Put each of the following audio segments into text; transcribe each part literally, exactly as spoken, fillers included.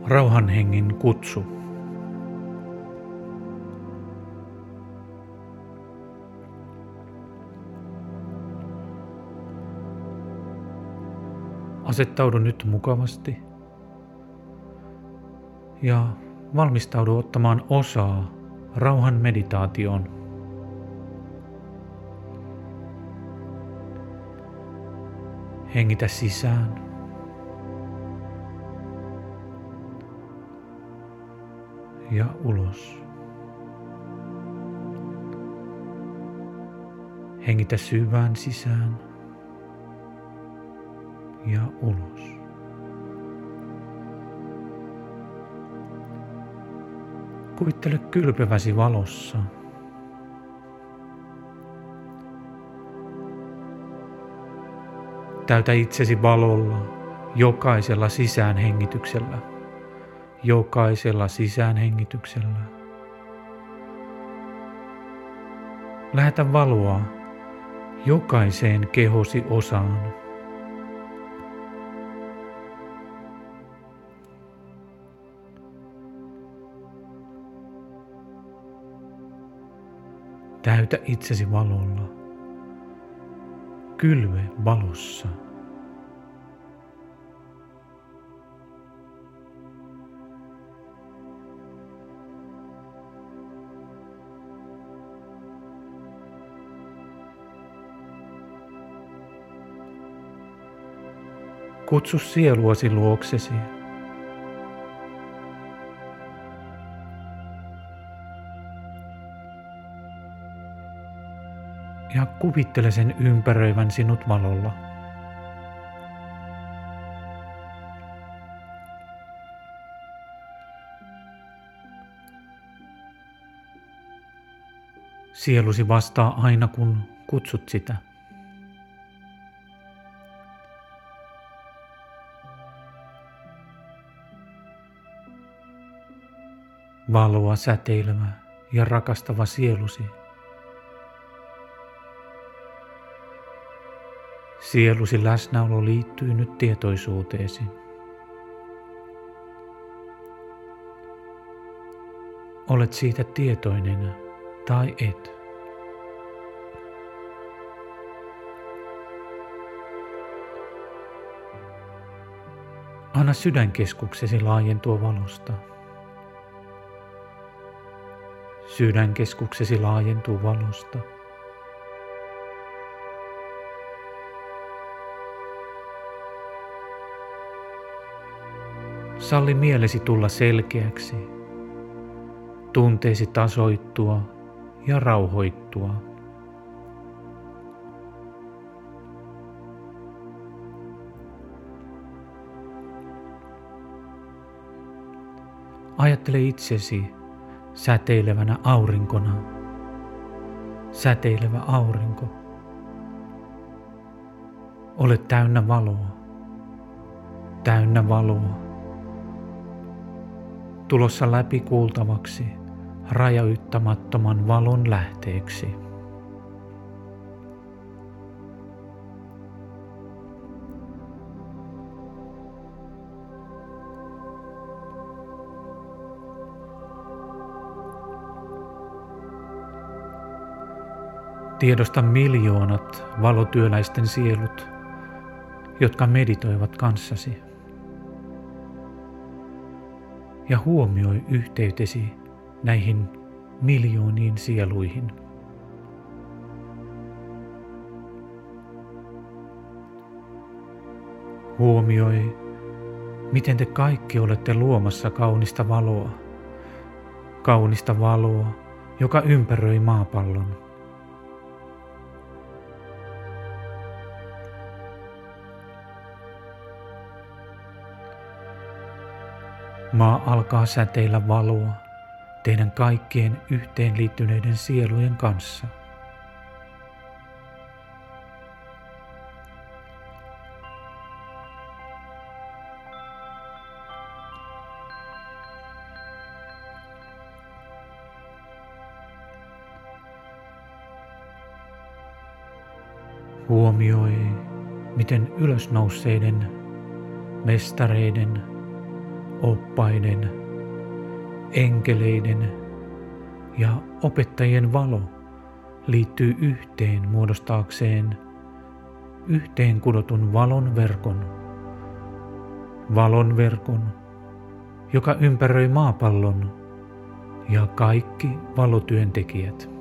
Rauhan hengen kutsu. Asettaudu nyt mukavasti ja valmistaudu ottamaan osaa rauhan meditaatioon. Hengitä sisään. Ja ulos. Hengitä syvään sisään ja ulos. Kuvittele kylpeväsi valossa. Täytä itsesi valolla jokaisella sisäänhengityksellä. Jokaisella sisäänhengityksellä. Lähetä valoa jokaiseen kehosi osaan. Täytä itsesi valolla. Kylve valossa. Kutsu sieluasi luoksesi. Ja kuvittele sen ympäröivän sinut valolla. Sielusi vastaa aina kun kutsut sitä. Valoa säteilevä ja rakastava sielusi. Sielusi läsnäolo liittyy nyt tietoisuuteesi. Olet siitä tietoinen tai et. Anna sydänkeskuksesi laajentua valosta. Sydänkeskuksesi laajentuu valosta. Salli mielesi tulla selkeäksi, tunteesi tasoittua ja rauhoittua. Ajattele itsesi säteilevänä aurinkona. Säteilevä aurinko. Olet täynnä valoa. Täynnä valoa. Tulossa läpi kuultavaksi rajoittamattoman valon lähteeksi. Tiedosta miljoonat valotyöläisten sielut, jotka meditoivat kanssasi. Ja huomioi yhteytesi näihin miljooniin sieluihin. Huomioi, miten te kaikki olette luomassa kaunista valoa. Kaunista valoa, joka ympäröi maapallon. Maa alkaa säteillä valoa teidän kaikkien yhteenliittyneiden sielujen kanssa. Huomioi, miten ylösnousseiden, mestareiden, oppaiden, enkeleiden ja opettajien valo liittyy yhteen muodostaakseen yhteen kudotun valon verkon. Valon verkon, joka ympäröi maapallon ja kaikki valotyöntekijät.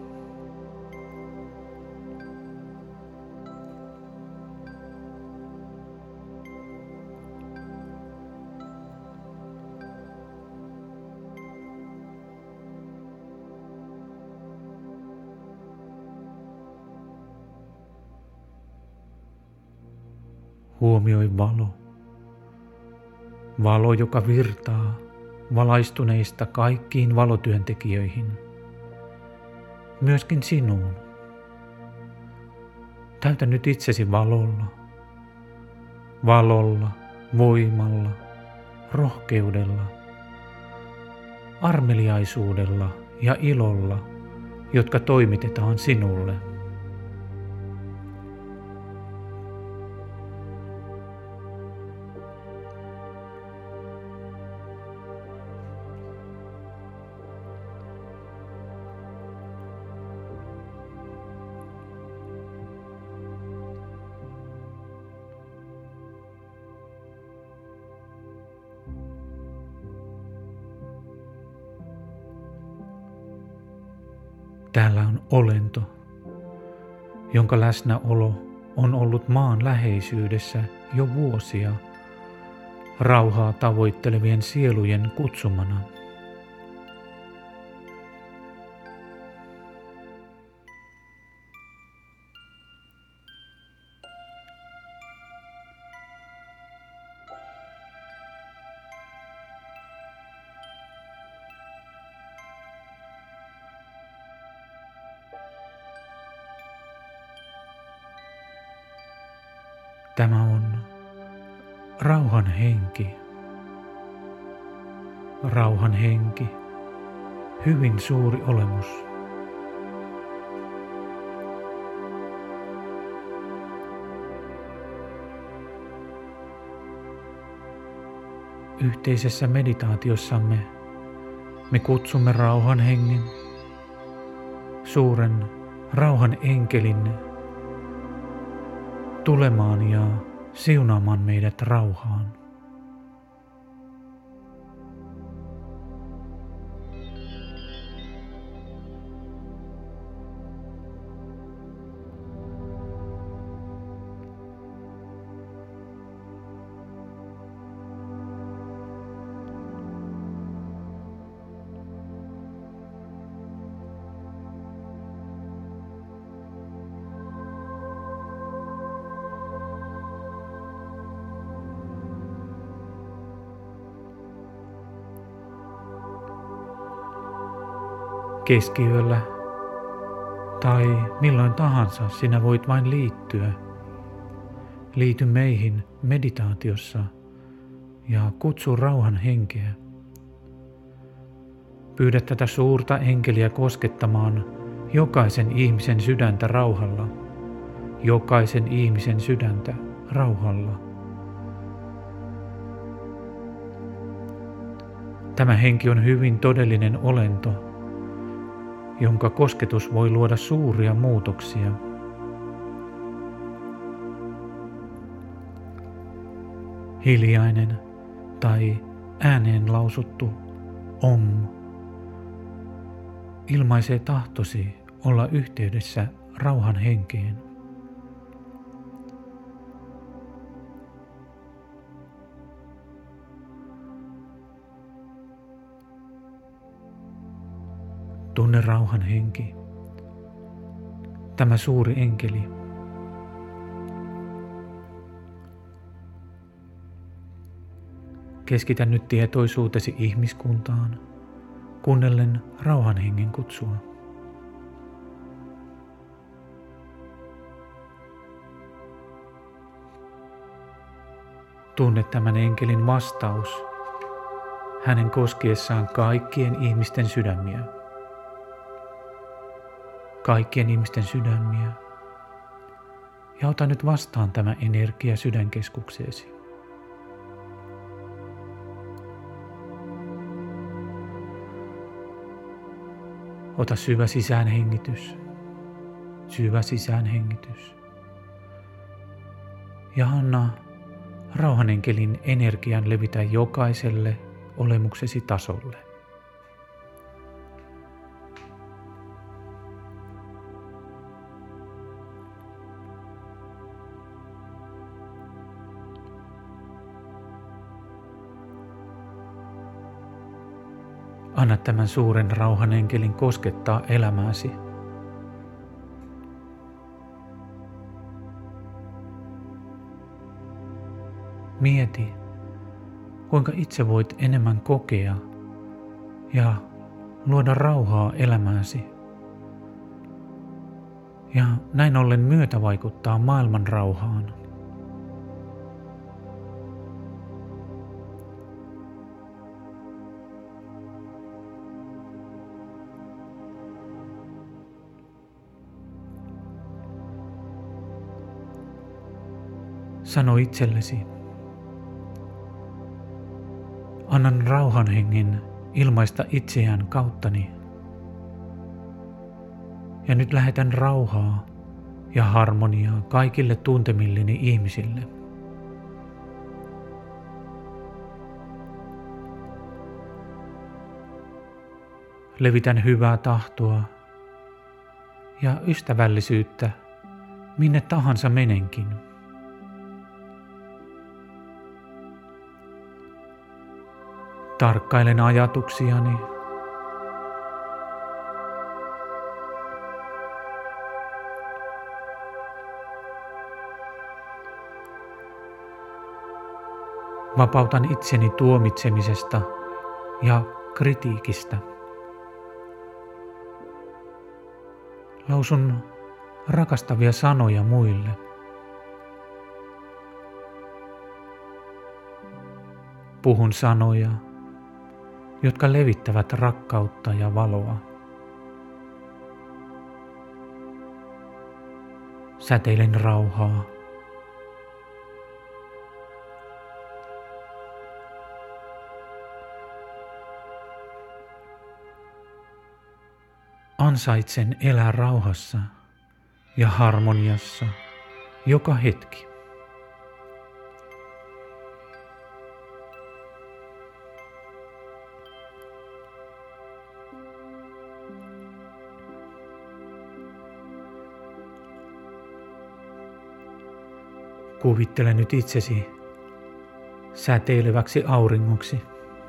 Huomioi valo. Valo, joka virtaa valaistuneista kaikkiin valotyöntekijöihin, myöskin sinuun. Täytä nyt itsesi valolla, valolla, voimalla, rohkeudella, armeliaisuudella ja ilolla, jotka toimitetaan sinulle. Täällä on olento, jonka läsnäolo on ollut maan läheisyydessä jo vuosia rauhaa tavoittelevien sielujen kutsumana. Tämä on rauhan henki. Rauhan henki, hyvin suuri olemus. Yhteisessä meditaatiossamme me kutsumme rauhan hengen, suuren rauhan enkelin, tulemaan ja siunaamaan meidät rauhaan. Keskiyöllä tai milloin tahansa sinä voit vain liittyä. Liity meihin meditaatiossa ja kutsu rauhan henkeä. Pyydä tätä suurta enkeliä koskettamaan jokaisen ihmisen sydäntä rauhalla. Jokaisen ihmisen sydäntä rauhalla. Tämä henki on hyvin todellinen olento, jonka kosketus voi luoda suuria muutoksia. Hiljainen tai ääneen lausuttu om ilmaisee tahtosi olla yhteydessä rauhan henkeen. Tunne rauhan henki, tämä suuri enkeli. Keskitä nyt tietoisuutesi ihmiskuntaan, kuunnellen rauhan hengen kutsua. Tunne tämän enkelin vastaus hänen koskiessaan kaikkien ihmisten sydämiä. Kaikkien ihmisten sydämiä. Ja ota nyt vastaan tämä energia sydänkeskukseesi. Ota syvä sisäänhengitys. Syvä sisäänhengitys. Ja anna rauhanenkelin energian levitä jokaiselle olemuksesi tasolle. Anna tämän suuren rauhanenkelin koskettaa elämääsi. Mieti, kuinka itse voit enemmän kokea ja luoda rauhaa elämääsi. Ja näin ollen myötävaikuttaa maailman rauhaan. Sano itsellesi, annan rauhan hengen ilmaista itseään kauttani. Ja nyt lähetän rauhaa ja harmoniaa kaikille tuntemilleni ihmisille. Levitän hyvää tahtoa ja ystävällisyyttä minne tahansa menenkin. Tarkkailen ajatuksiani. Vapautan itseni tuomitsemisesta ja kritiikistä. Lausun rakastavia sanoja muille. Puhun sanoja, jotka levittävät rakkautta ja valoa. Säteilen rauhaa. Ansaitsen elää rauhassa ja harmoniassa joka hetki. Kuvittele nyt itsesi säteileväksi auringoksi.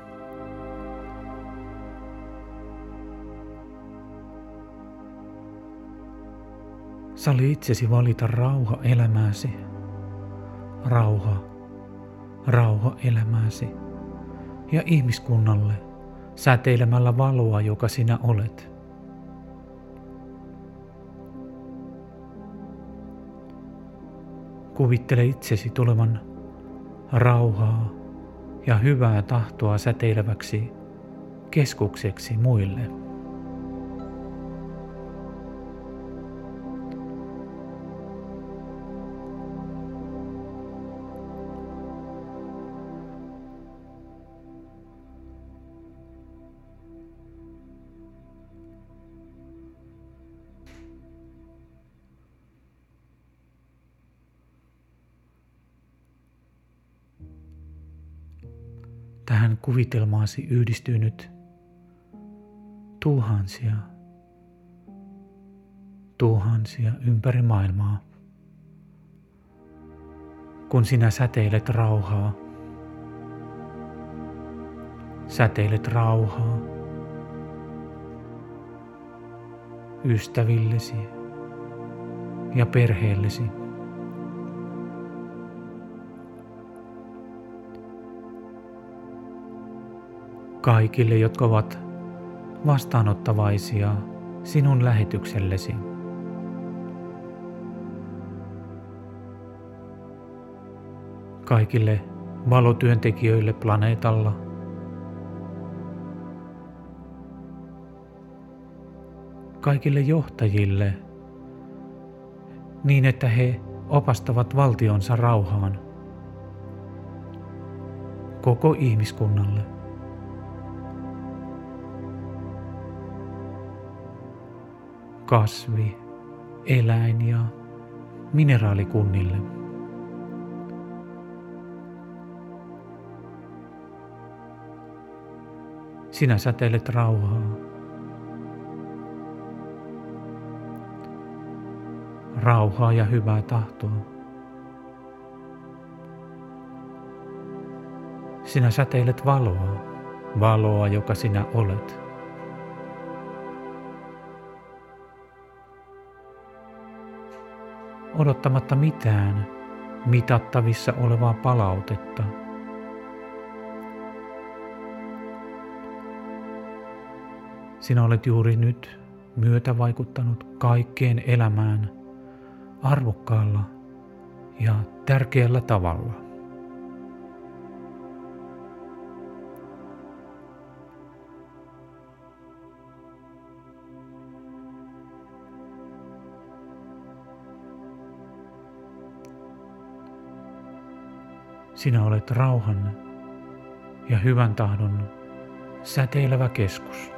Salli itsesi valita rauha elämääsi. Rauha, rauha elämääsi ja ihmiskunnalle säteilemällä valoa, joka sinä olet. Kuvittele itsesi tulevan rauhaa ja hyvää tahtoa säteileväksi keskukseksi muille. Tähän kuvitelmaasi yhdistyy nyt tuhansia, tuhansia ympäri maailmaa. Kun sinä säteilet rauhaa, säteilet rauhaa ystävillesi ja perheellesi. Kaikille, jotka ovat vastaanottavaisia sinun lähetyksellesi. Kaikille valotyöntekijöille planeetalla. Kaikille johtajille, niin että he opastavat valtionsa rauhaan. Koko ihmiskunnalle. kasvi-, eläin- ja mineraalikunnille. Sinä säteilet rauhaa. Rauhaa ja hyvää tahtoa. Sinä säteilet valoa, valoa, joka sinä olet. Odottamatta mitään mitattavissa olevaa palautetta. Sinä olet juuri nyt myötävaikuttanut kaikkeen elämään arvokkaalla ja tärkeällä tavalla. Sinä olet rauhan ja hyvän tahdon säteilevä keskus.